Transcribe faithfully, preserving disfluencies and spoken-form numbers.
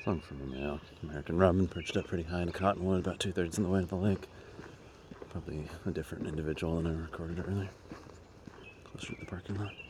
Song from a male American robin perched up pretty high in a cottonwood about two-thirds in the way of the lake. Probably a different individual than I recorded earlier. Closer to the parking lot.